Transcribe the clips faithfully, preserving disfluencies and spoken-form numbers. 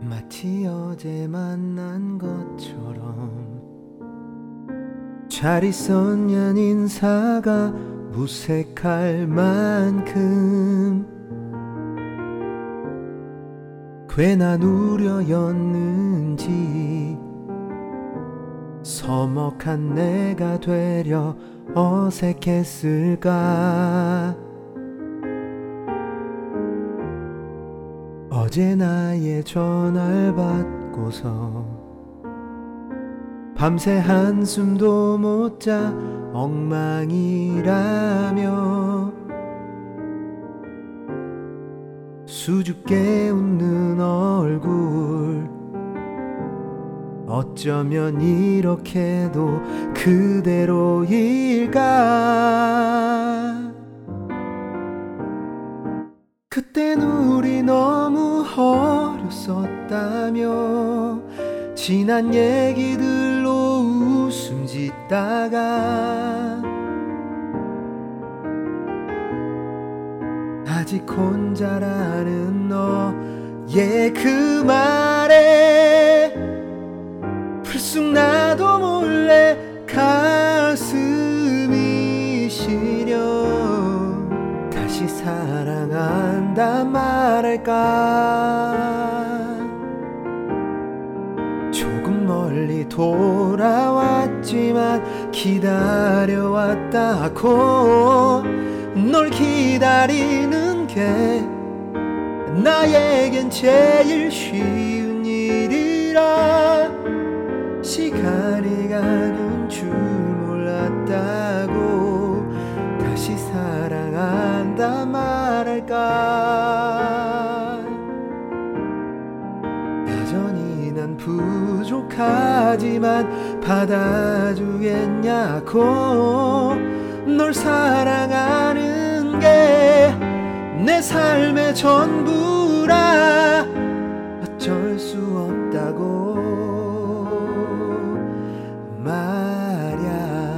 마치 어제 만난 것처럼 잘 있었냐 인사가 무색할 만큼 괜한 우려였는지 서먹한 내가 되려 어색했을까. 어제 나의 전화를 받고서 밤새 한숨도 못 자 엉망이라며 수줍게 웃는 얼굴 어쩌면 이렇게도 그대로일까. 그땐 우리 너무 어렸었다며 지난 얘기들로 웃음 짓다가 아직 혼자라는 너의 그 말에 불쑥 나도 몰래 가슴이 시려 다시 사랑한다 말할까. 조금 멀리 돌아왔지만 기다려왔다고. 널 기다리는 게 나에겐 제일 쉬운 일이라. 시간이 가는 줄 몰랐다고. 다시 사랑한다 말할까. 여전히 난 부족하지만 받아주겠냐고. 널 사랑하는 게 내 삶의 전부라. 어쩔 수 없다고 말야.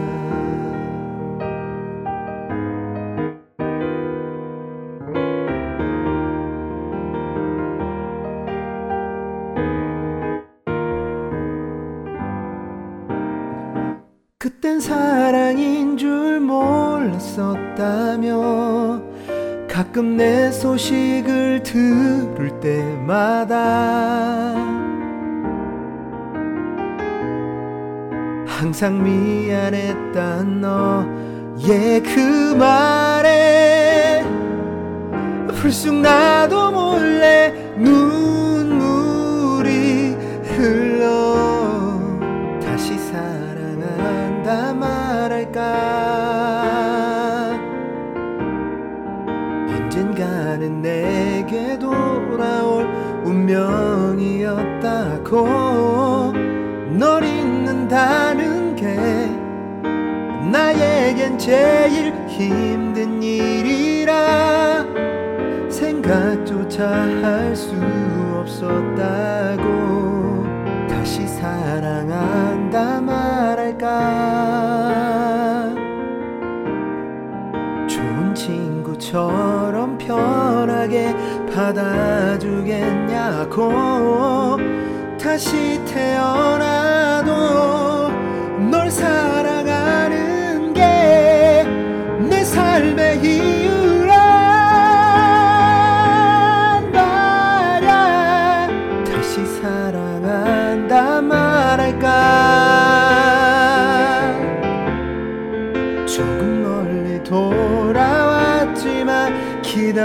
그땐 사랑인 줄 몰랐었다며 가끔 내 소식을 들을 때마다 항상 미안했단 너의 그 말에 불쑥 나도 몰래 눈물이 흘러 다시 사랑한다 말할까. 언젠가는 내게 돌아올 운명이었다고. 널 잊는다는 게 나에겐 제일 힘든 일이라. 생각조차 할 수 없었다고. 다시 사랑한다 말할까. 좋은 친구처럼 편하게 받아주겠냐고. 다시 태어나도 널 사랑하는 게 내 삶의 이유란 말야. 다시 사랑한다 말할까. 조금 멀리 돌아왔지만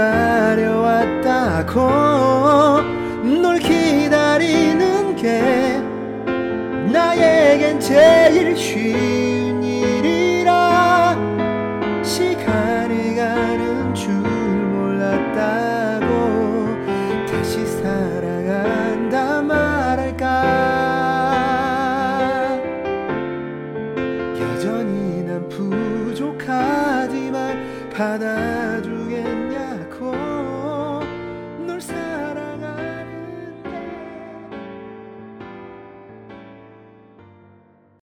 기다려왔다고. 널 기다리는 게 나에겐 제일 쉬운 일이라. 시간이 가는 줄 몰랐다고. 다시 사랑한다 말할까. 여전히 난 부족하지만 받아줘